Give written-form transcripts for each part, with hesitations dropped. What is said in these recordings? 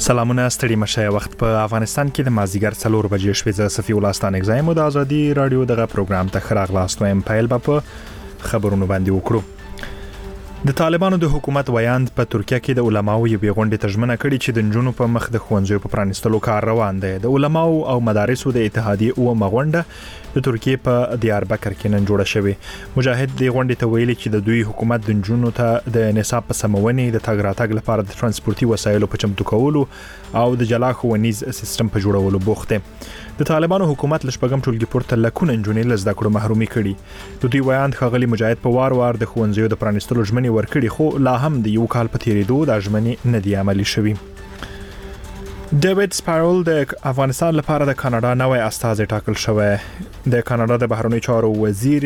سلامونه ستړي مشه وخت په افغانستان کې د مازیګر 4 بجې شوې ز صفي ولستان اگزایم د ازادي رادیو دغه پروګرام ته خراغلاست وایم پایل په خبرونو باندې وکړو. د طالبانو د حکومت ویاند په ترکیه کې د علماو یو غونډه ترجمه کړې چې د نجونو په مخ د ښوونځیو په پرانیستلو کار روان دی. د علماو او مدارسو د اتحادیې او مغونډه د ترکیه په دیاربکر کې نن جوړه شوې. مجاهد د غونډې ته ویلي چې د دوی حکومت د نجونو ته د نصاب په سمونې د تګ راتګ لپاره د ترانسپورتي وسایلو په چمتو کولو او د جلا ښوونیز سیستم په جوړولو بوخت دی. د طالبانو حکومت لشپږم ټولګي پورته لکونه نجونې لزده کړو محرومي کړي. د دوی ویاند خغلی مجاهد په وار د ښوونځیو د پرانیستلو ژمنې ورکړي خو لا هم د یو کال په تیریدو د ژمنې نه دی عملي شوی. ډیوډ سپارول د افغانستان لپاره د کاناډا نوی استازی ټاکل شوی. د کاناډا د بهرنیو چارو وزیر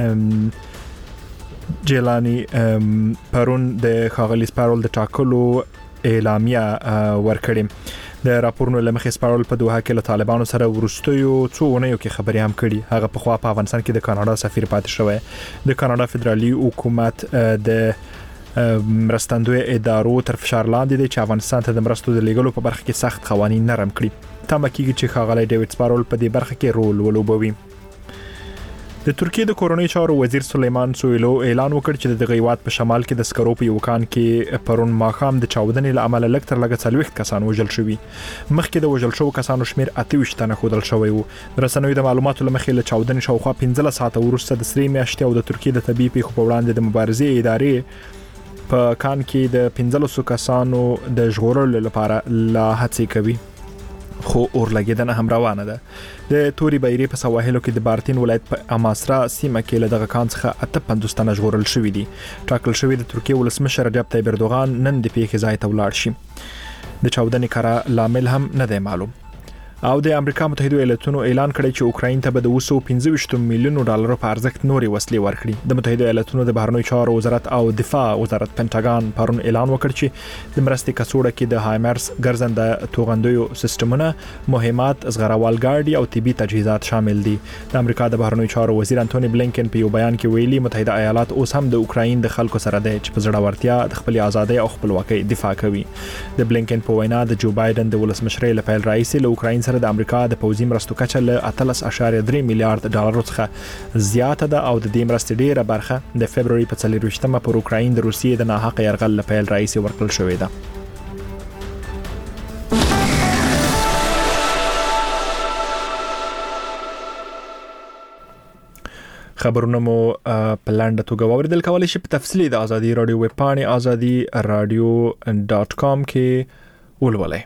جیلانی پرون د خغلی سپارول د ټاکلو اعلامیه ورکړې. د راپورونو لمخې سپارول په دوحه کې له طالبانو سره ورستیو څو ونیو کې خبرې هم کړي. هغه په خوا په افغانستان کې د کاناډا سفیر پاتې شوی. د کاناډا فدرالي حکومت د مرستندوی ادارو تر فشار لاندې دي چې افغانستان ته د مرستو د لیږلو په برخه کې سخت قوانين نرم کړي. تمه کیږي چې خاغلی ډیوډ سپارول په دې برخه کې رول ولوبوي. د ترکیه د کورونی چارو وزیر سلیمان سویلو اعلان وکړ چې د غیوات په شمال کې د سکرو په یو کان کې پرون ماخام د چاودنې له امله لکتر لګ 40 کسان وژل شوي. مخکې د وژل شوو کسانو شمیر 28 تنه خودل شوی وو. رسنوي د معلوماتو لمخې له چاودنې شاوخوا 15 ساعته وروسته د سری میاشتې او د ترکیه د طبي پیښو په وړاندې د مبارزې ادارې په کان کې د 15 کسانو د ژغورلو لپاره لا هڅې کوي. خو اور لګیدنه هم روانه ده. د توري بایری په سواحلو کې د بارتین ولایت په اماسرا سیمه کې له دغه کان څخه 58 تنه ژغورل شوي دي. ټاکل شوی د ترکیه ولسمشر رجب طیب اردوغان نن د پیښې ځای ته ولاړ شي. د چاودنې کار لامل هم نه دی معلوم. او د امریکا متحده ایالاتونو اعلان کړی چې اوکراین ته به د 225 میلیون ډالر په ارزښت نوري وسلې ورکړي. د متحده ایالاتونو د بهرنیو چارو وزارت او دفاع وزارت پنټاګان پرون اعلان وکړ چې د مرستې کڅوړه کې د هایمرز ګرځنده توغندیو سیستمونه، مهمات، زغروال ګاډي او طبي تجهیزات شامل دي. د امریکا د بهرنیو چارو وزیر انټونی بلینکن په یو بیان کې ویلي متحده ایالات اوس هم د اوکراین د خلکو سره دی چې په زړورتیا د خپل ازادۍ او خپلواکۍ دفاع کوي. د بلینکن په وینا د جو بایدن د ولسمشرۍ لپاره رئیس له اوکراین سره د امریکا د پوځي مرستو کچه له 13.3 میلیارډ ډالر څخه زیاته ده او د دې مرستې ډیره برخه د فبرवरी په 24مه پر اوکراین د روسیې د ناحق يرغل لپاره رئیس ورکړل شوې ده. خبرونه مو په لاندې توګه واوریدل. کولای شئ په تفصیلی د ازادي رادیو ویب پاڼې azadi-radio.com کې ولولئ.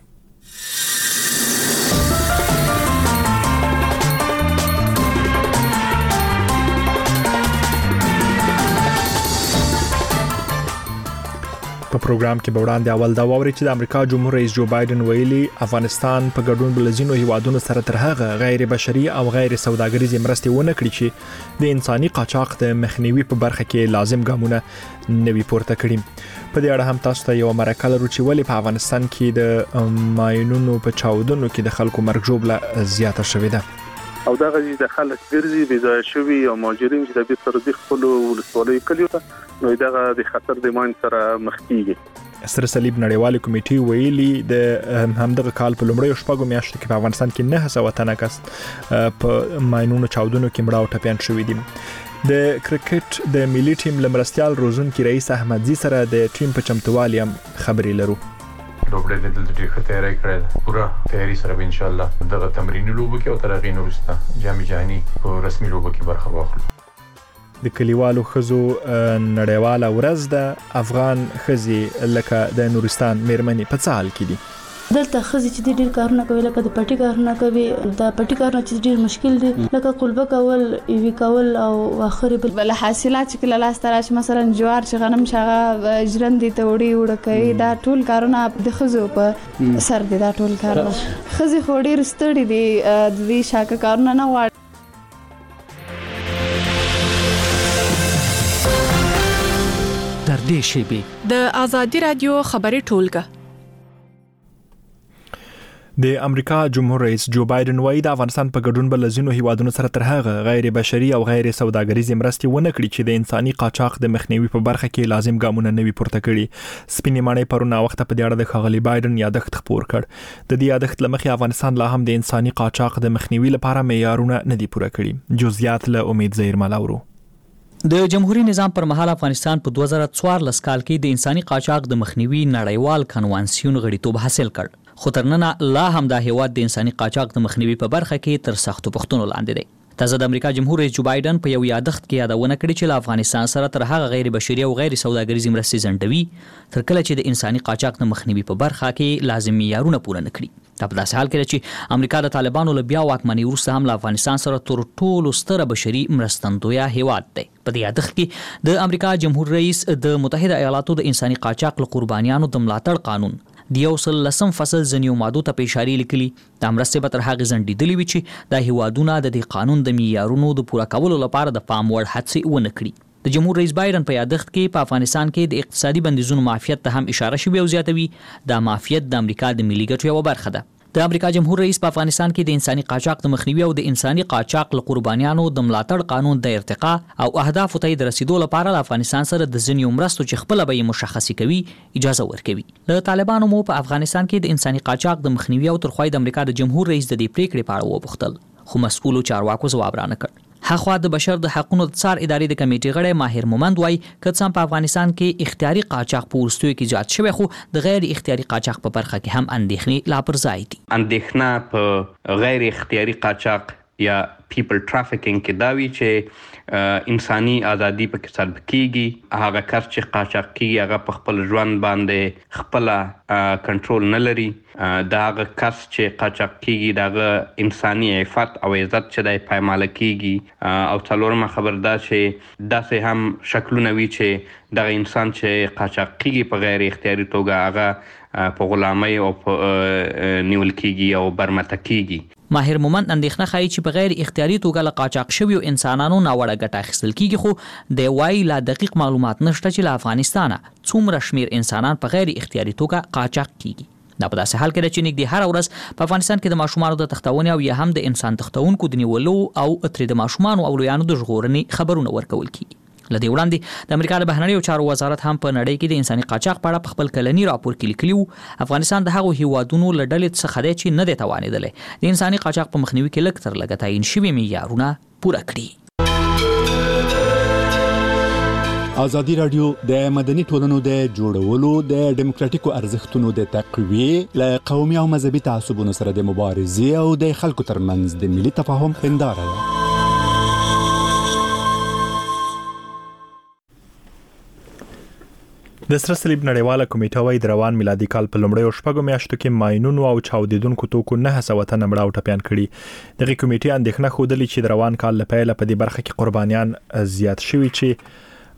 په پروګرام کې به وړاندې اول دا ووري چې د امریکا جمهور رئیس جو بایدن ویلي افغانستان په ګډون بلځینو هیوادونو سره تر هغه غیر بشري او غیر سوداګریزي مرستې ونه کړي چې د انساني قاچاق د مخنیوي په برخه کې لازم ګامونه نوي پورته کړي. په دې اړه هم تاسو ته یو مرکه لرو چې ولې په افغانستان کې د ماینونو په چاودنو کې د خلکو مرګ ژوبله زیاته شوې ده. او دا غږی د خلک ګرځي بې ځای شوي او مهاجرین چې د بیرته سره د خپل ولسوالۍ کلیو ته نو دا د خطر د مان سره مخ کیږي. سره صلیب نړیوالې کمیټې ویلي د همدغه کال په لومړیو شپږو میاشتو کې په افغانستان کې 900 تنه کس په ماینونو چاودنو کې مړه او ټپيان شوي دي. د کرکټ د ملي ټیم لمرستيال روزونکي رئیس احمدزي سره د ټیم په چمتووالي هم خبرې لرو. لوبډه د دلته ښه تیاری کړې پوره تیاری سره ان شاء الله دغه تمرین لوبو کې او ترغین ورسته جامع جهاني په رسمي لوبو کې برخه واخلو. د کلیوالو خزو نړیواله ورځ د افغان خزي لکه د نورستان میرمنې په څال کې دي. دلته خزي چې ډېر کارونه کوي لکه د پټي کارونه کوي. د پټي کارونه چې ډېر مشکل دي لکه قلبه کول، ایوي کول او اخر بل حاصلات چې لاس تراش مثلا جوار چې غنم شغه ژرندې ته وړي کوي. دا ټول کارونه د خزو په سر دي. دا ټول کارونه خزي خو ډېر ستړي دي د دې شاکه کارونه نه وړي. در دې شیبه د ازادي رادیو خبري ټولګه د امریکا جمهور رئیس جو بایدن وایي د افغانستان په ګډون بل ځینو هیوادونو سره تر هغه غیر بشري او غیر سوداګریزي مرستې ونه کړي چې د انساني قاچاق د مخنیوي په برخه کې لازم ګامونه نه وي پورته کړي. سپینې ماڼۍ پرون وخت په دې اړه د ښاغلي بایدن یادښت خپور کړ. د دې یادښت لمخې افغانستان لا هم د انساني قاچاق د مخنیوي لپاره معیارونه نه دي پوره کړي. جزئیات له امید زیرمل اورو. د جمهوریت نظام پر مهال افغانستان په 2014 کال کې د انساني قاچاق د مخنیوي نړیوال کنوانسیون غړیتوب حاصل کړ. خو تر نن لا هم د هیواد د انساني قاچاق د مخنیوي په برخه کې تر سختو پوښتنو لاندې دی. تازه د امریکا جمهور رئیس جو بایدن په یو یادښت کې یادونه کړې چې له افغانستان سره تر هغه غیر بشري او غیر سوداګریزي مرستې ځنډوي تر کله چې د انساني قاچاق د مخنیوي په برخه کې لازم معیارونه پوره نه کړي. دا په داسې حال کې چې امریکا د طالبانو له بیا واکمنۍ وروسته هم له افغانستان سره تر ټولو ستره بشري مرستندویه هیواد دی. په دې یادښت کې د امریکا جمهور رئیس د متحده ایالاتو د انساني قاچاق له قربانیانو د ملاتړ قانون د 110 فصل ځینو مادو ته په اشاره لیکلي د مرستې به تر هغه ځنډېدلې وي چې د هیوادونو د دې قانون د معیارونو د پوره کولو لپاره د پام وړ هڅې ونه کړي. د جمهور رئیس بایدن په یادښت کې په افغانستان کې د اقتصادي بندیزونو معافیت ته هم اشاره شوې او زیاتوي دا معافیت د امریکا د ملي ګټو یوه برخه ده. د امریکا جمهور رئیس په افغانستان کې د انساني قاچاق د مخنیوي او د انساني قاچاق له قربانیانو د ملاتړ قانون د ارتقا او اهدافو ته د رسیدو لپاره له افغانستان سره د ځینو مرستو چې خپل به مشخصي کوي اجازه ورکوي. له طالبانو مو په افغانستان کې د انساني قاچاق د مخنیوي او ترخوای د امریکا د جمهور رئیس د دې پریکړې په اړه وپوښتل خو مسؤلو چارواکو ځواب رانه کړ. هغه د بشر د حقوقو د څار ادارې د کمیټې غړی ماهر مومند وایي که څه په افغانستان کې اختیاري قاچاق په وروستیو کې زیات شوی خو د غیر اختیاري قاچاق په برخه کې هم اندېښنې لا پر ځای دي. اندېښنه په غیر اختیاري قاچاق یا پیپل ټرافیکینګ کې دا وی چې انساني ازادي پکې سلب کیږي. هغه کس چې قاچاق کیږي هغه په خپل ژوند باندې خپل کنټرول نه لري. دا هغه کس چې قاچاق کیږي دغه انساني عفت او عزت چې د پایماله کیږي. او څلورمه خبر دا چې داسې هم شکلونه وي چې دغه انسان چې قاچاق کیږي په غیر اختیاري توګه هغه په غلامۍ او په نیول کیږي او برمته کیږي. ماهر مومند اندېښنه ښایي چې په غیر اختیاري توګه له قاچاق شویو انسانانو ناوړه ګټه اخیستل کیږي خو د وایي لا دقیق معلومات نشته چې له افغانستانه څومره شمیر انسانان په غیر اختیاري توګه قاچاق کیږي. دا په داسې حال کې ده چې نږدې هره ورځ په افغانستان کې د ماشومانو د تښتونې او یا هم د انسان تښتونکو د نیولو او ترې د ماشومانو او لویانو د ژغورنې خبرونه ورکول کیږي. لدې وړاندې د امریکا د بهرنیو چارو وزارت هم په نړۍ کې د انساني قاچاق په اړه خپل کلنی راپور کې لیکلی و افغانستان د هغو هیوادونو له ډلې څخه دی چې نه دی توانېدلی د انساني قاچاق په مخنیوي کې لږ تر لږه تعیین شوي معیارونه پوره کړي. ازادي راډیو د مدني ټولنو د جوړولو د ډیموکراتیکو ارزښتونو د تقویې له قومي او مذهبي تعصبونو سره د مبارزې او د خلکو ترمنځ د ملي تفاهم هنداره ده. د سره صلیب نړیواله کمیټه وايي د روان میلادي کال په لومړیو شپږو میاشتو کې ماینونو او چاودیدونکو توکو 900 تنه مړه او ټپیان کړي. دغه کمیټه اندېښنه ښودلې چې د روان کال لپاره په دې برخه کې قربانیان زیات شوي چې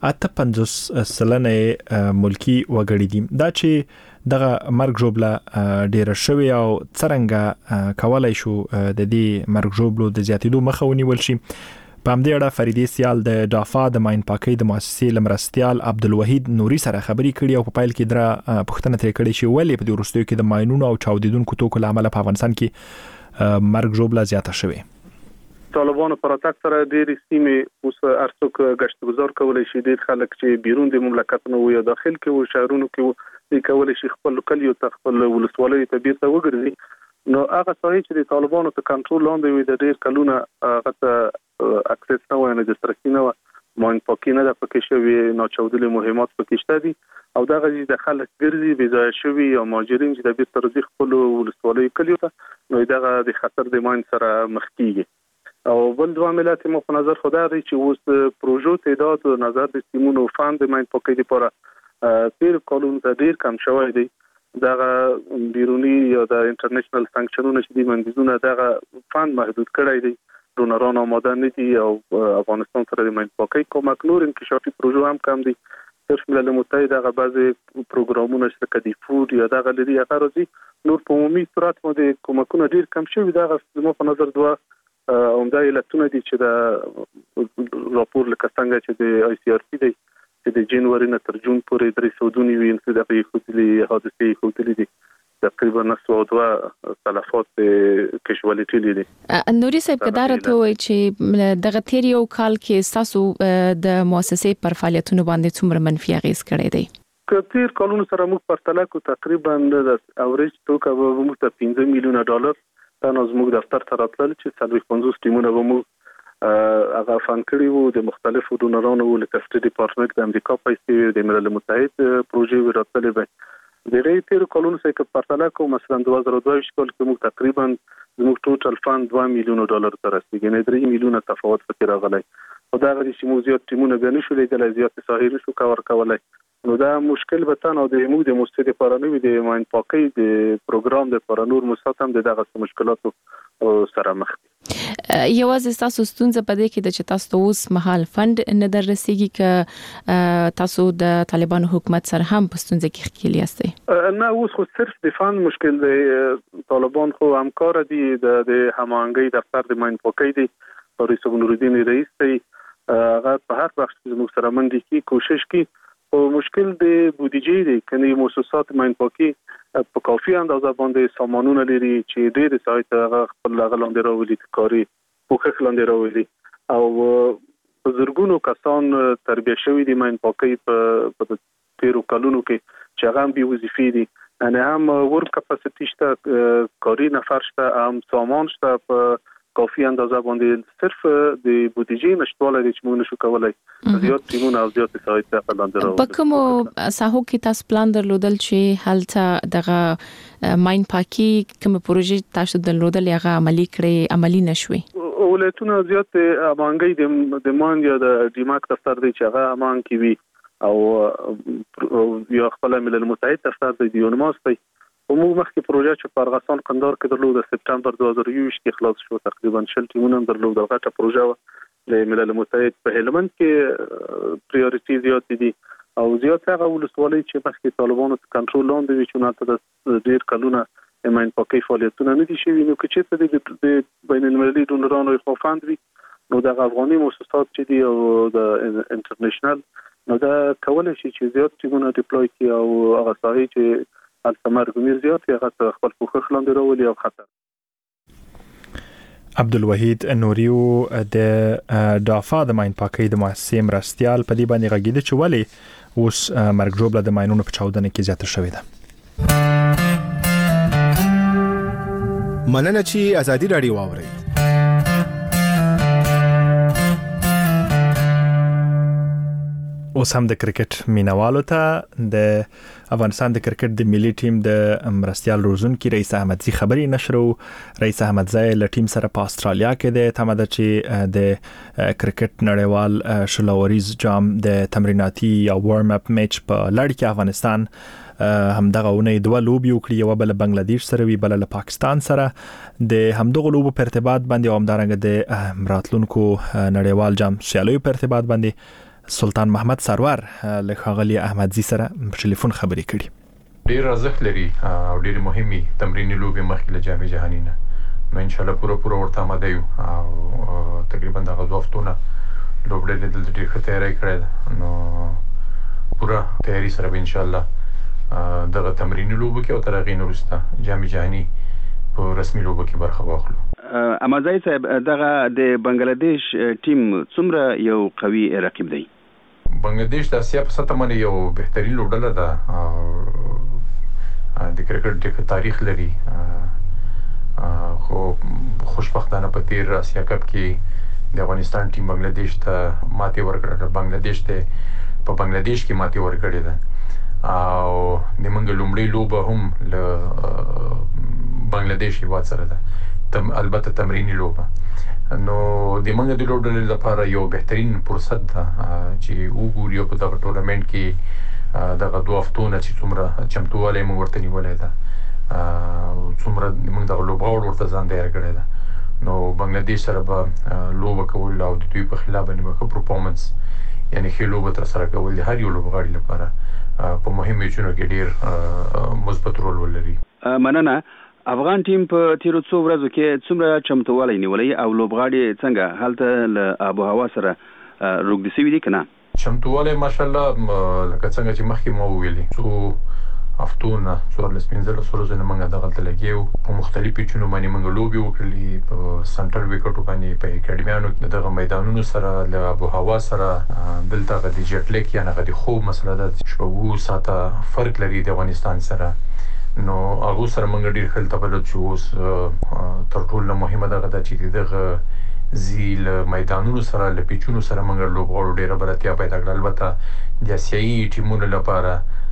58% ملکی وګړي دي. دا چې دغه مرګ ژوبله ډیره شوی او څرنګه کولای شو د دې مرګ ژوبلو د زیاتېدو مخه ونیول شي. په همدې اړه فریدې سیال د ډافا د ماین پاکۍ د مؤسسې لمرستیال عبدالوحید نوري سره خبرې کړي او په پایل کې دره پوښتنه ترې کړې چې ولې په دې وروستیو کې د ماینونو او چاودیدونکو توکو له امله په افغانستان کې مرګ ژوبله زیاته شوې. طالبانو پر اتاک سره ډېرې سیمې اوس ارڅوک گشت گزار کولای شي. ډېر خلک چې بیرون د مملکت نه وي یا داخل کې وي شهرونو کې کولای شي خپل کلیو ته خپل ولسوالۍ ته بیرته وګرځي. نو هغه ځای چې د طالبانو ته کنټرول لاندې وي د ډېر کلونه هغه ته اکسس نه وای نه د سرکې نه وای ماین پاکي نه د پکې شوی ناچاودلي مهمات پکې شته دي او دغه چې د خلک ګرځي بې ځای شوي او مهاجرین چې د بیرته راځي خپل ولسوالۍ کلیو ته نو دغه د خطر د ماین سره مخ کیږي. او بل دوه ملت مو په نظر خو دا دی چې اوس پروژو تعداد او نظر د سیمونو فاند ماین پاکي لپاره تیر کالونو ته ډیر کم شوی دی. دغه بیرونی یا د انټرنیشنل سانکشنونو چې د بندیزونه دغه فاند محدود کړی دی. ډونران آماده نه دي او افغانستان سره د ماین پاکۍ کومک نور انکشافي پروژو هم کم دي. صرف ملل متحد هغه بعضي پروګرامونه شرکت دی فود یا دغه لري هغه راځي نور په عمومي صورت باندې کومکونه ډیر کم شوي. دغه زموږ په نظر دوه عمده علتونه دي چې د راپور لکه څنګه چې د آی سی آر پی دی چې د جنوري نه تر جون پورې 392 انسیدنټ خودلي حادثې خودلي دي تقریبا 102 تلفات کیژوالټي لري. نوري صاحب کدار ته وایي چې دغه تیر یو کال کې تاسو د مؤسسې پر فعالیتونو باندې څومره منفي اغیز کړی دی؟ کثیر کلونو سره موږ پرتله کو تقریبا د اوریج توګه موږ ته $15 میلیونه دا نو موږ دفتر ته راتلل چې 50 ټیمونه به موږ هغه فن کړی وو د مختلفو ډونرانو لکه سټډي ډپارټمنټ د امریکا پیسې د ملل متحد پروژې وراتلې به د ریټیر کلونو سره پرتله کو مثلا 2022 کال کې موږ تقریبا موږ ټوټل فند $2 میلیونه تر رسیدي نه 3 میلیونه تفاوت پکې راغلی او دا غوډي چې موږ زیات ټیمونه غنښ لیدل زیات ساحل شو کور کولای نو دا مشکل به تاسو د موږ د مؤسسې لپاره نو د ماین پاکي د پروګرام د پرانور مساتم د دغه مشکلاتو سره مخ یوازې تاسو ستونزه پدې کې د چې تاسو اوس مهال فند نه دررسیږي ک تاسو د طالبان حکومت سره هم په ستونزه کې ښکیل یاستئ؟ نه اوس خو صرف د فند مشکل دی. طالبان خو همکار دي د هماهنګي دفتر د ماین پاکي دی رئیس نورالدین رئیس دی هغه په هر وخت چې موږ سره منډي کی کوشش کی او مشکل د بودیجې دی کني مؤسسات ماین پاکي په کافي اندازه باندې سامانونه لري چې ډېر سایت هغه خپل لاندې راولي کاری پوکه لاندې راولي او بزرګونو کسان تربیه شوی دي ماین پاکي په تیرو کلونو کې چې هغه هم بي وظیفي دي ان هم ورک کپاسټی شته کاری نفر شته هم سامان شته په کافي اندازه باندې صرف د بودیجې نشټواله د چمون شو کولای زیات ټیمونه او زیات سایت ته لاندې راوړل. په کومو ساحو کې تاسو پلان درلودل چې هلته دغه ماین پاکي کوم پروژې تاسو درلودل هغه عملی نشوي؟ ولایتونه زیات امانګي د مان یا د ډیماک دفتر دی چې هغه امان کی وي او یا خپل ملل متحد دفتر دی یونماس دی موږ مخکې پروژه چې په ارغستان قندار کې درلود د سپټمبر 2020 کې خلاص شو تقریبا 60 ټیمونه درلود او غټه پروژه د ملل متحد په هلمند کې پریورټي زیات دي او زیات هغه ولسوالۍ چې مخکې طالبانو کنټرول لاندې وي چې نن ته ډیر کلونه ماین پاکي فعالیتونه نه دي شوي نو چې څه د بین المللي ډونرانو خوفاند وي نو د افغاني مؤسسات چې دي او د انټرنیشنل نو دا کولای شي چې زیات ټیمونه ډیپلوي کړي او هغه ساحې چې التمرګمیر زیات هغه خپل پوښښ لاندې راولي او خطر. عبدالوحید نوریو د دافا د ماین پاکي د مؤسسې مرستيال په دې باندې غږیده چې ولی اوس مرګ جوړه د ماینونو په چاودنه کې زیاته شوې ده. مننه چې ازادي رادیو واوري. اوس هم د کرکټ مینوالو ته د افغانستان د کرکټ د ملي ټیم د مرستيال روزونکي رئیس احمدزي خبري نشرو. رئیس احمدزي له ټیم سره په استرالیا کې د تماده چې د کرکټ نړیوال شلوریز جام د تمریناتي یا وارم اپ میچ په لړ کې افغانستان همدغه ونې دوه لوبي وکړي یو بل بنگلاديش سره وی بل له پاکستان سره د همدغه لوبو په ارتباط باندې همدارنګه د راتلونکو نړیوال جام سیالیو په ارتباط باندې سلطان محمد سرور له خاغلی احمدزي سره په ټلیفون خبرې کړي. ډیر ارزښت لري او ډیر مهمي تمریني لوبي مخکې له جام جهاني نه نو ان شاء الله پوره ورته آماده یو او تقریبا د غوښتنه لوبډه د ډیر ښه تیاری کړی نو پوره تیاری سره ان شاء الله دغه تمریني لوبو کې او تر هغه وروسته جام جهاني په رسمي لوبو کې برخه واخلو. احمدزي صاحب دغه د بنگلاديش ټیم څومره یو قوي رقیب دی؟ بنگلاديش د اسیا په سطح باندې یو بهترین لوبډله ده د کرکټ د تاریخ لري خو خوشبختانه په تیر اسیا کپ کې د افغانستان ټیم بنگلاديش ته ماتې ورکړه. بنگلاديش ته په بنگلاديش کې ماتې ورکړه ده او د منګ لومړی لوبه هم له بنگلاديش هیواد سره ده البته تمرینی لوبه نو د منګ د لوبډلې لپاره یو بهترین فرصت ده چې وګوري په دغه ټورنمنت کې دغه دوه هفتونه چې څومره چمتووالی موږ ورته نیولې ده څومره موږ دغه لوبغاړو ورته ځان تیار کړی ده نو بنگلاديش سره به لوبه کول او د دوی په خلاف باندې ښه پرفارمنس یعنی ښه لوبه تر سره کول د هر یو لوبغاړي لپاره په مهم میچونو کې ډیر مثبت رول ولري. مننه. افغان ټیم په تیرو څو ورځو کې څومره چمتووالی نیولای او لوبغاړي څنګه هلته له آب و هوا سره روږدي شوي دي کنه؟ چمتووالی ماشاءالله لکه څنګه چې مخکې مو ویلي څو هفتونه 14 ورځې موږ دغه لګیو په مختلفو چونو باندې موږ لوبي وکړلې په سنټرل وکټو باندې په اکیډمیانو دغه میدانونو سره له ابو هوا سره دلته د جټ لیک یا نه د خوب مسله د شپږو ساعته فرق لري د افغانستان سره نو هغه سره موږ ډیر خل تبلد شو تر ټولو مهمه دغه د چې دغه زیل میدانونو سره لپیچونو سره موږ لوبغاړو ډیره برتیا پیدا کړل البته د آسیایي ټیمونو لپاره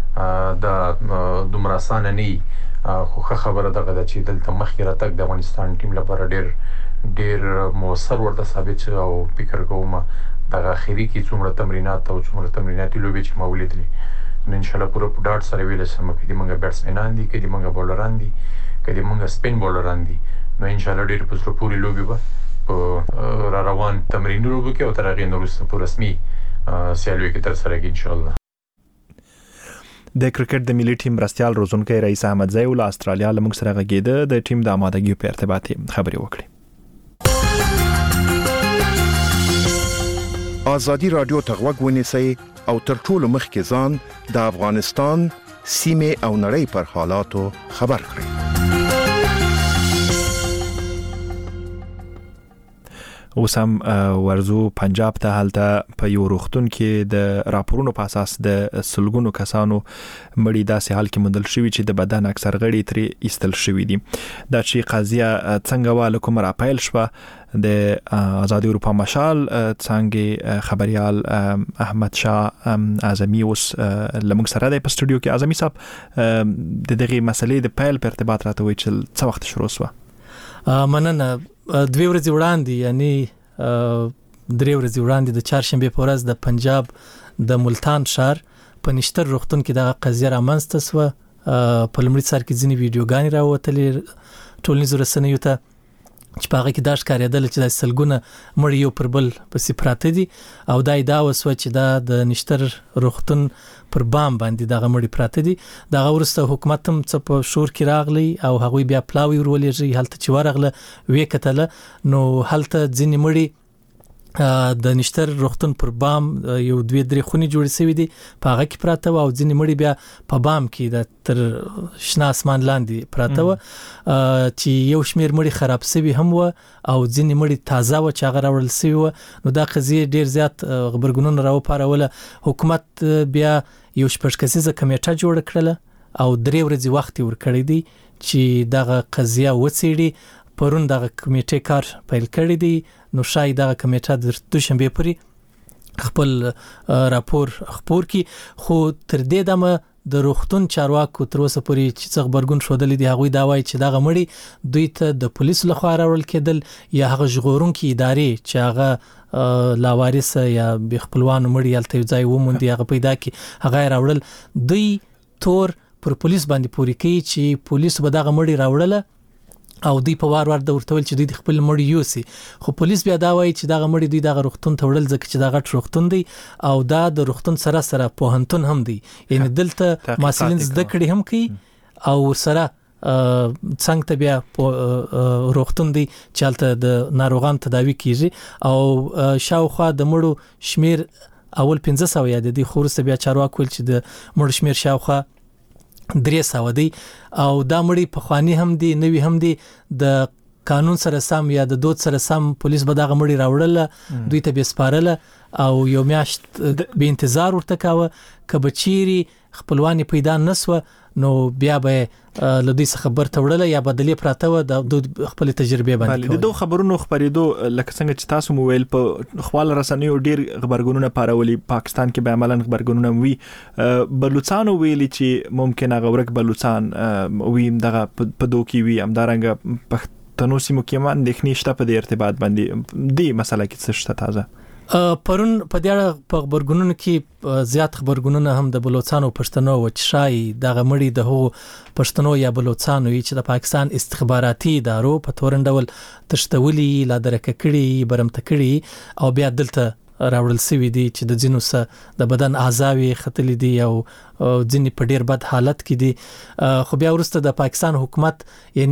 د دومره اسانه نه خو خبره دغه د چې دلته مخکې راتګ د افغانستان ټیم لپاره ډیر موثر ورته ثابت شو او فکر کوم دغه اخیری کې څومره تمرینات او څومره تمریناتي لوبې چې ما ولیدلې نو ان شاء الله پوره په ډاټ سره ویل سم کې د موږ بیټسمنان دي کې د موږ بولران دي کې د موږ سپین بولران دي نو ان شاء الله ډیر په پوری لوبي به په روان تمرینونو کې او تر هغه نورسته په رسمي سیالوي کې تر سره کې ان شاء الله د کرکټ د ملي ټیم مرستيال روزونکي رئیس احمد زئی ول استرالیا لمغ سره غږیده د ټیم د آمادګۍ په ارتباط خبري وکړي ازادي رادیو تغوږ ونیسئ او تر ټولو مخکې ځان د افغانستان سیمه او نړۍ پر حالاتو خبر کړئ اوسم ورزو پنجاب ته حالته په یو روختون کې د راپورونو په اساس د سلګونو کسانو مړی داسې حال کې مندل شوی چې د بدن اکثر غړي ترې ایستل شوی دي دا چې قضیه څنګه واله کوم را پایل شوه د آزادي اروپا مشال څنګه خبريال احمد شاه اعظمي اوس لمغ سره د پستډیو کې اعظمي صاحب د دغه مسلې د پایل په ارتباط راته وی چې څه وخت شروع شوه مننه 2 ورځې وړاندې یعنی 3 ورځې وړاندې د چهارشنبه په ورځ د پنجاب د ملتان شهر په نشتر روغتون کې د قضیه رامنځته شوه په لمړي سر کې ځینې ویډیوګانې راوتلې ټولنیزو رسنیو ته چې په هغه کې دا ښکارېدل چې د سلګونه مړي یو پر بل پسې پراته دي او دا ادعا وسوه چې دا د نشتر روغتون پر بام باندې دغه مړي پراته دي دغه ورسته حکومت هم څه په شور کې راغلی او هغوی بیا پلاوی ورولېږي هلته چې ورغله وې کتله نو هلته ځینې مړي د نشتر روغتون پر بام یو 2-3 خونې جوړې شوې دي په هغه کې پراته او ځینې مړي بیا په بام کې د تر شنه اسمان لاندې پراته و چې یو شمیر مړي خراب شوي هم و او ځینې مړي تازه و چې هغه راوړل شوي و نو دا قضیه ډیر زیات خبرګونونه راوپاروله حکومت بیا یو شپږ کسیزه کمیټه جوړ کړله او 3 ورځې وخت ورکړی دی چې دغه قضیه وڅېړي پرون دغه کمیټې کار پیل کړی دی نو شاید دغه کمیټه د دوشنبه پورې خپل راپور خپور کی خو تر دې دمه د روغتون چارواکو تر اوسه پورې چې څه خبرګون شودل دي هغه دا وایي چې دغه مړي دوی ته د پولیسو لخوا راوړل کېدل یا هغه ژغورونکي ادارې چې هغه لاوارث یا بې خپلوان مړي یالته ځای وموندي هغه پیدا کی هغه راوړل دوی تور پر پولیس باندې پوری کوي چې پولیس به دغه مړي راوړل او دوی په وار د ورتول چې دوی خپل مړی یوسي خو پولیس بیا دا وایي چې دغه مړی دوی دغه روغتون ته وړل ځکه چې دغه روغتون دی او دا د روغتون سره پوهنتون هم دی یعنی دلته ماسلین زده کړي هم کوي او سره څنګه ته بیا روغتون دی چې هلته د ناروغان تداوی کیږي او شاوخوا د مړو شمیر اول 1500 یاد دي خو وروسته بیا چارواکو چې د مړو شمیر شاوخوا 300 دی او دا مړي په خواني هم دي نوی هم دي د قانون سره سم یا د دود سره سم پولیس به دغه مړي راوړل دوی ته به سپارل او یو میاشت به انتظار ورته کاوه کبچيري خپلوانی پیدا نسوه نو بیا به لدی څخه خبر تورل یا بدلی پراته و د خپل تجربه باندې د دوه خبرونو خبرېدو لکه څنګه چې تاسو موبایل په خپل رسنیو ډیر خبرګونونه پارولي پاکستان کې به عملاً خبرګونونه وی بلوچستان ویلي چې ممکن هغه ورک بلوچستان وی دغه په دوکي وی امدارنګ پښتنو سیمو کې مان د خنيشته په ارتباط باندې دی مسله کې څه شته تازه پرون په دې په خبرګونونو کې زیات خبرګونونه هم د بلوچستان او پښتنو و چې شای دغه مړي د هو پښتنو یا بلوچستان چې د پاکستان استخباراتي ادارو په تورندول تشتولي لا درکه کړي برمته کړي او بیا دلته راوړل سوي دي چې د جنو سره د بدن اعضاوي خطلې دي او ځینې په ډیر بد حالت کې دي خو بیا ورسته د پاکستان حکومت یعنی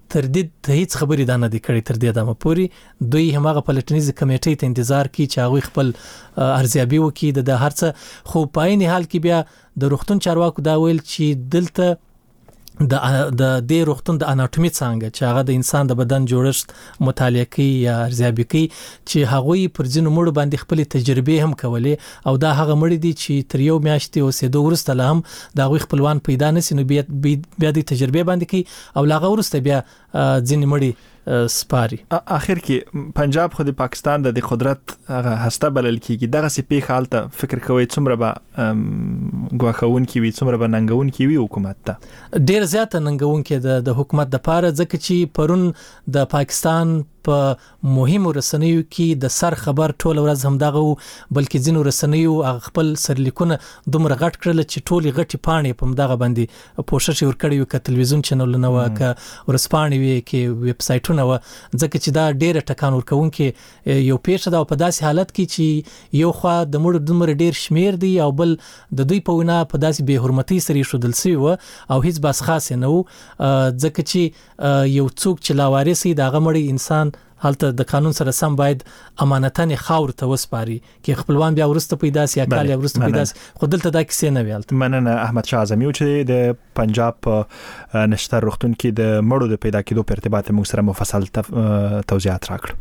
تردید ته هیڅ خبرې دا نه دی کړی تر دې دمه پورې دوی همغه پلټنیزه کمیټې ته انتظار کوي چې هغه خپل ارزیابي وکړي د هرڅه خو په عین حال کې بیا د روغتون چارواکو دا ویل چې دلته د دې روغتون د اناتومي څنګه چې هغه د انسان د بدن جوړښت مطالعه کوي یا ارزیابي کوي چې هغه پر ځینو مړو باندې خپل تجربه هم کولې او دا هغه مړي دي چې تر یو میاشتې اوسېدو وروسته لا هم دا غوي خپلوان پیدا نشي نو بیا د تجربه باندې کوي او لاغه ورسته بیا ځینې مړي سپاري. اخر کې پنجاب خو د پاکستان د قدرت هغه هسته بلل کیږي دغه سي په حالت فکر کوي څومره به غواخون کی وي څومره به ننګون کی وي حکومت ته ډیر زیاته ننګون کې د حکومت د پاره ځکه چې پرون د پاکستان په مهمو رسنیو کې د سر خبر ټول ورځ هم دغه بلکې ځینو رسنیو خپل سرلیکونه دومره غټ کړل چې ټولي غټي پاڼې په مدغه باندې پوښښ ورکړی و ک تلویزیون چینلونه و ک ورسپانې وی کې ویب سایټونه و ځکه چې دا ډیره ټکان ورکوونکې یو پیښه ده په داسې حالت کې چې یو خوا د مړو دومره ډیر شمیر دی او بل د دوی په وینا په داسې بے حرمتۍ سره شودل سوی و او هیڅ بس خاص نه و ځکه چې یو څوک چې لاوارثي د غمړي انسان حالت د قانون سره سم باید امانتانه خاور ته وسپاري کې خپلوان بیا ورسته پیدا سي کال یا ورسته پیدا خو دلته دا کیسه نه ویلت. مننه احمد شاه اعظمي چې د پنجاب نشتر روغتون کې د مړو د پیدا کېدو په ارتباط موږ سره مفصل توضیحات راکړل.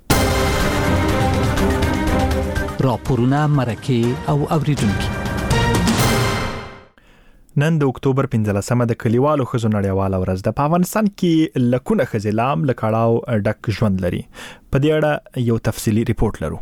راپورونه مرکه او اوریدونکو نن د اکتوبر 15مه د کلیوالو خزو نړیواله ورځ ده. په افغانستان کې لکونه خزلام لکړاو ډک ژوند لري. په دې اړه یو تفصیلی ریپورت لرو.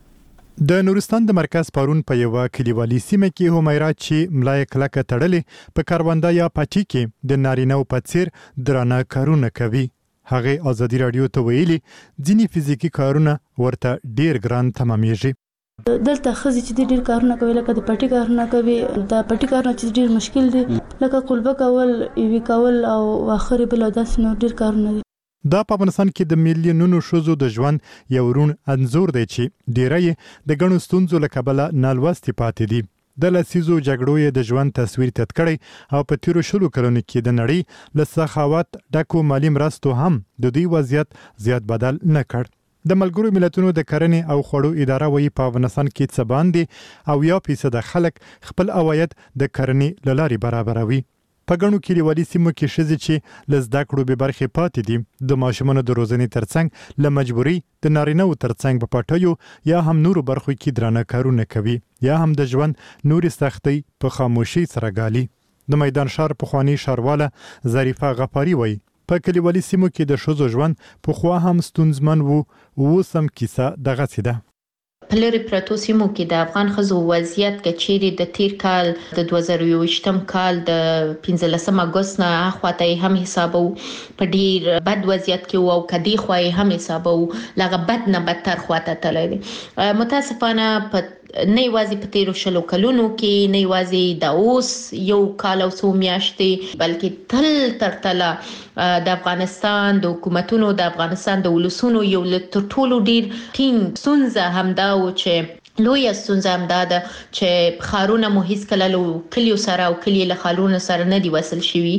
د نورستان د مرکز پرون په یو کلیوالي سیمه کې همیرا چې ملای کلکه تړلې په کارواندا یا پټی کې د نارینه په څیر درانه کارونه کوي. هغه ازادي رادیو ته ویلي ځینی فزیکی کارونه ورته ډیر ګران تمامېږي. دلته خزي چې ډیر کارونه کوي لکه د پټي کارونه کوي د پټي کارونه چې ډیر مشکل دي لکه قلبه کول ایوي کول او اخر بل داس نو ډیر کارونه دي. دا په افغانستان کې د میلیونونو شوزو د ژوند یو رون انزور دی چې ډیری د غنو ستونزو لکبله نالوستي پاتې دي. د لسیزو جګړو د ژوند تصویر تت کړي او په تیرو شلو کلونو کې د نړۍ له سخاوت ډکو مالی مرستو هم د دې وضعیت زیات بدل نه کړ. د ملګرو ملتونو د کرنې او خوړو اداره وایي په افغانستان کې څه باندې او 1% خلک خپل عواید د کرنې لاري برابروي. په ګڼو کلیوالي سیمو کې ښځې چې له زده کړو به برخې پاتې دي د ماشومانو د روزنې ترڅنګ له مجبوري د نارینه‌و ترڅنګ په پټیو یا هم نورو برخو کې درانه کارونه کوي یا هم د ژوند نورې سختۍ په خاموشي سره ګالي. د میدان شهر پخوانی ښاروالة ظریفه غفاري وایي په کلیوالي سیمو کې د ښځو ژوند په خوا هم ستونزمن وو اوسم کیسه دغه سیده. په لري پروتو سیمو کې د افغان ښځو وضعیت کچېری د تیر کال د 2023م کال د 15 اگست نه اخواته هم حسابو په ډیر بد وضعیت کې او کدي خوای هم حسابو لغه بد نه بدتر خواته تللی. متاسفانه په نه یوازې په تیرو شلو کلونو کې نه یوازې د اوس یو کال او څو میاشتې بلکې تل ترتله د افغانستان د حکومتونو د افغانستان د ولسونو یو تر ټولو ډیر ټینګ ستونزه همدا و چې لوی ستونزه همدا ده چې خارونه مو هیڅ کله له کلیو سره او کلی له خالونو سره نه دی وصل شوی.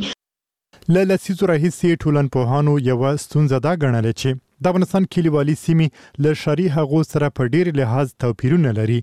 له لسیزو راهیسې ټولنپوهانو یو ستونزه دا ګڼل چې د افغانستان کلیوالي سیمې له ښاري هغو سره په ډیر لحاظ توپیرونه لري.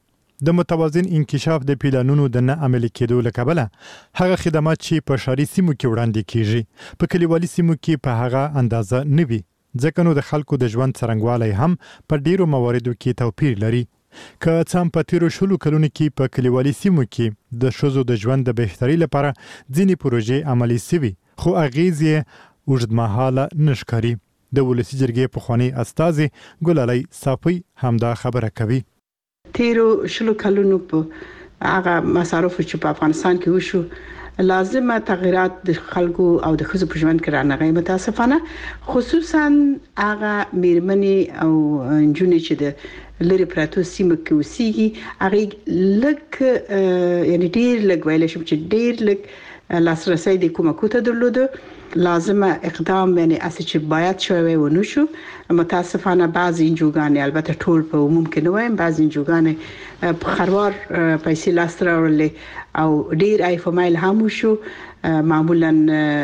د متوازن انکشاف د پلانونو د نه عملي کېدو لکبله هغه خدمات چې په ښاري سیمو کې وړاندې کیږي په کلیوالي سیمو کې په هغه اندازه نه وي ځکه نو د خلکو د ژوند څرنګوالی هم په ډیرو مواردو کې توپیر لري. که څه هم په تیرو شلو کلونو کې په کلیوالي سیمو کې د ښځو د ژوند د بهتري لپاره ځینې پروژې عملي سوي خو اغیز یې اوږدمهاله نه ښکاري. د ولسي جرګې پخوانی استازي ګلالۍ صافی همدا خبره کوي. تیرو شلو کلونو په هغه مصارف چې په افغانستان کې وشو لازمه تغیرات د خلکو او د ښځو په ژوند کې رانغی. متاسفانه خصوصا هغه میرمنې او نجونې چې د لری پراتو سیمه کې اوسېږي هغه لک یعنی ډیر لګ ویل شم چې ډیر لک لاسرسي د کومکو ته درلوده لازمه اقدام یعنی اساس چې باید شوی و نو شو متاسفانه بعضی انجوګان البته ټول په عموم کې نه وایم بعضی انجوګان په خروار پیسې لاستر ورلې او ډیر ایفمایل هم شو معمولا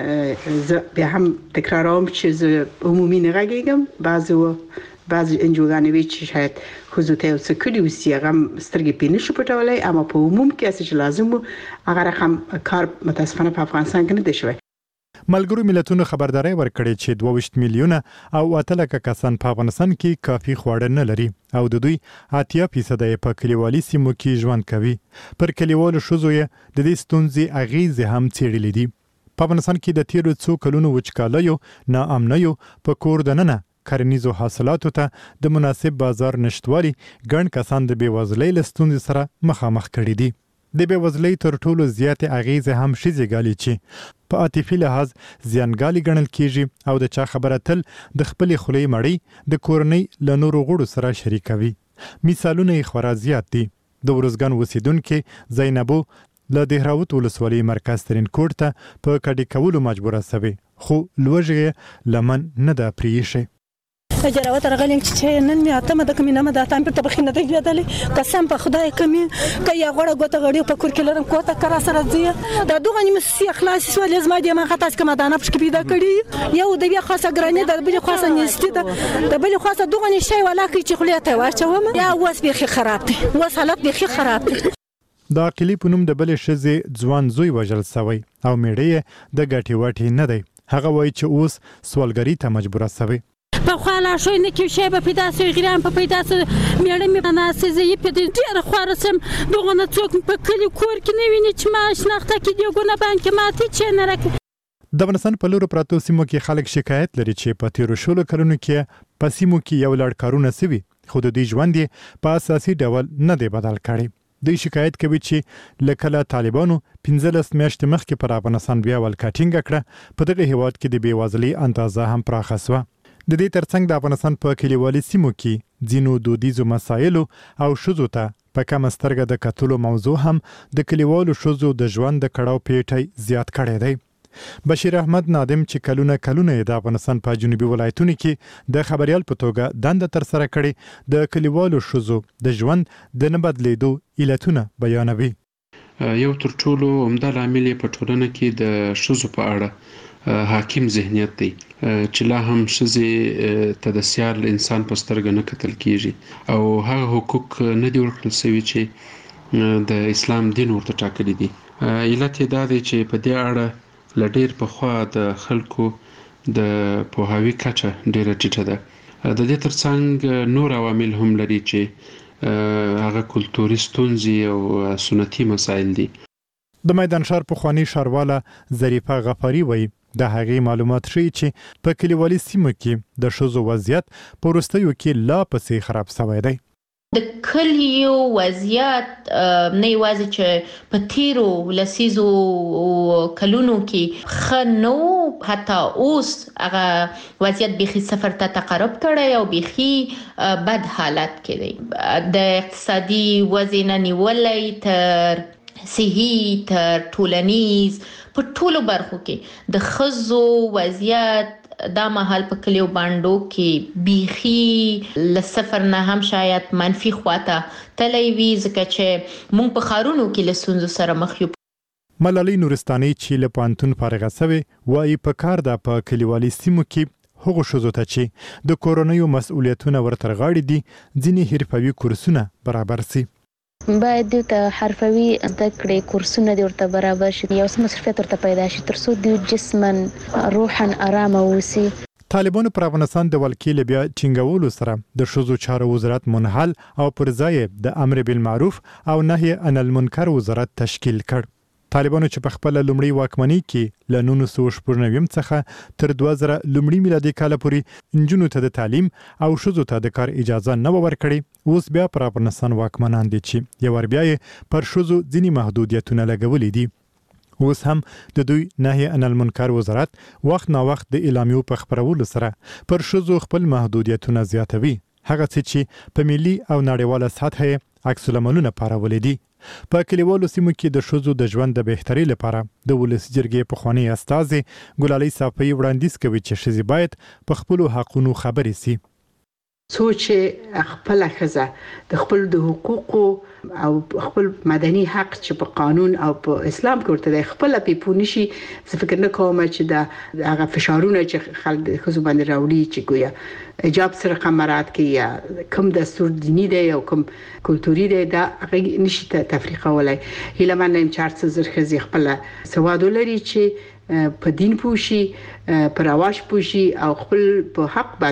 به هم تکراروم چې عمومي نه غږیږم بعضی انجوګان وی چې شاید خصوصي او سکري وسیغم سترګې پینې شو پټولای اما په عموم کې اساس لازم هغه رقم کار متاسفانه په افغانستان کې نه دی شوی ملګرو ملتونو خبرداري ورکړې چې 22 میلیونه او 8 کسان په افغانستان کې کافي خواړه نه لري او د دوی 80% په کلیوالي سیمو کې ژوند کوي پر کلیوالو شوزو د دې ستونزې اغیزې هم څېړلې دي په افغانستان کې د تیرو څو کلونو وچکالیو ناامنیو په کور دننه کرنیزو حاصلاتو ته د مناسب بازار نشټوالي ګڼ کسان د بیوزلۍ له ستونزې سره مخامخ کړي دي د بیوزلۍ تر ټولو زیاتې اغیزې هم شیزې ګالي چې په عاطفي لحاظ زیانګالي ګڼل کیږي او د چا خبره تل د خپلې خولې مړی د کورنۍ له نورو غړو سره شریکوي مثالونه یې خورا زیات دي د ورزګان اوسیدونکو زینبو له دهراوت ولسوالۍ مرکز ترین کوټ ته په کډې کولو مجبوره شوې خو لوږه لمن نه ده پریښې جراوت رغلم چې نن می اتمه د کمینه مده تام په تبخینه دی لیدلې قسم په خدای کمی کیا غړه غوته غړي په کور کې لرم کوته کرا سره زی د دوغه نیم سی اخلاص سو لازم دی ما خاطر کما دانه پښ کې پیدا کړی یو د بیا خاصه ګرانه د بل خاصه نيستي د بل خاصه دوغه نشي ولا کی چې خلیته واچوم یا وس به خراب دي وس حالت به خراب دي د عقلی په نوم د بل شزه ځوان زوی وژل سوی او میړې د ګټي واټي نه دی هغه وای چې اوس سوالګری ته مجبوره سوی په خاله شوی نه کې شی په پیدا سو غیران په پیدا سو میړه می مناسه زی په ډیر خورسم دغه نه څوک په کلی کور کې نه ویني چې ما شناخته کې دی ګونه بانک ماته چې نه راک د افغانستان په لورو پراتو سیمو کې خلک شکایت لري چې په تیرو شلو کلونو کې په سیمو کې یو لړ کارونه سوي خو د دې ژوند په اساسي ډول نه دی بدل کړی دوی شکایت کوي چې لکه طالبانو 15 میاشتې مخکې پر افغانستان بیا ولکټینګ کړه په دغه هیواد کې د بیوازلۍ اندازه هم پراخه شوه د دې ترڅنګ د افغانستان په کلیوالي سیمو کې ځینو دودیزو مسایلو او شذو ته په کم سترګه د کتلو موضوع هم د کلیوالو شذو د ژوند د کړهو پیټي زیات کړی دی بشیر احمد نادم چې کلونه د افغانستان په جنوبي ولایتونو کې د خبريال په توګه دنده تر سره کړي د کلیوالو شذو د ژوند د نه بدلیدو علتونه بیانوي یو تر ټولو عمده عامل په ټولنه کې د شذو په اړه حاکم ذهنیت دی چې لا هم شذې ته د سیال انسان په سترګه نه کتل کیږي او هغه حقوق نه دی ورکړل شوی چې د اسلام دین ورته ټاکلي دي علت دا دی چې په دې اړه لډیر په خوا د خلکو د پوهاوی کچه ډیره ټیټه ده د دې ترڅنګ نور عوامل هم لري چې هغه کلتوري ستونزې او سنتي مسایل دي د میدان شهر په خوانی شارواله ظریفه غفاری وایي د هغې معلومات ښیي چې په کلیوالي سیمو کې د ښځو وضعیت په وروستیو کې لا پسې خراب شوی دی د کلیو وضعیت نه یوازې چې په تیرو لسیزو کلونو کې خنو حتی اوس هغه وضعیت بيخي صفر ته تقرب کړی او بيخي بد حالت کې دی د اقتصادي وضع نه نیولې تر صحي تر ټولنیز په ټولو برخو کې د خزو وضعیت دا مهال په کلیو باندو کې بيخي لصفر نه هم شاید منفي خواته تلوي ځکه چې مونږ په خارونو کې لسونزو سره مخ یو ملالۍ نورستاني چې له پانتون فارغه سوي وایي په کار د په کلیوالي سیمو کې هغه شوزو ته چې د کورونیو مسؤلیتونه ورتر غاړي دي ځینی حرفوي کورسونه برابر سي باید د حرفوي زده کړې کورسونه د ورته برابر شي یو څه مصرفیت ورته پیدا شي ترڅو د جسمن روحن آرام اوسي طالبانو پر افغانستان د ولکې بیا چنګولو سره د شذو چارو وزارت منحل او پر ځای د امر بالمعروف او نهي عن المنکر وزارت تشکیل کړ طالبانو چې په خپل لومړی واکمنۍ کې ل 1999 څخه تر 2000 لومړی میلادي کال پورې انجونو ته د تعلیم او شذو ته د کار اجازه نه ورکړي اوس بیا پر افغانستان واکمنان دي چې یو ور بیا پر شذو ځینی محدودیتونه لګولې دي اوس هم د دوی نهي عن المنکر وزارت وخت نا وخت د اعلامیو په خبرولو سره پر شذو خپل محدودیتونه زیاتوي هغه چې په ملي او نړیواله سطح عکس العملونه پارولې دي په کلیوالو سیمو کې د ښځو د ژوند د بهتري لپاره د ولس جرګې پخوانی استازي ګلالۍ صافۍ وړاندیز کوي چې ښځې باید په خپل حقوقو خبرې سي. سوچ خپل خزه د خپل د حقوقو او خپل مدني حق چې په قانون او په اسلام کې ورته خپل پیپونی شي. زه فکر نه کوم چې دا هغه فشارونه چې خلک خزو باندې راوړي چې ګویا حجاب سره قمرات کې یا کوم دستور دینی دی او کوم کلتوري دی دا هغه نشي تفریقه ولای. هله من نیم 400 خزي خپل سواد لري چې په دین پوشي پر اواش پوشي او خپل په حق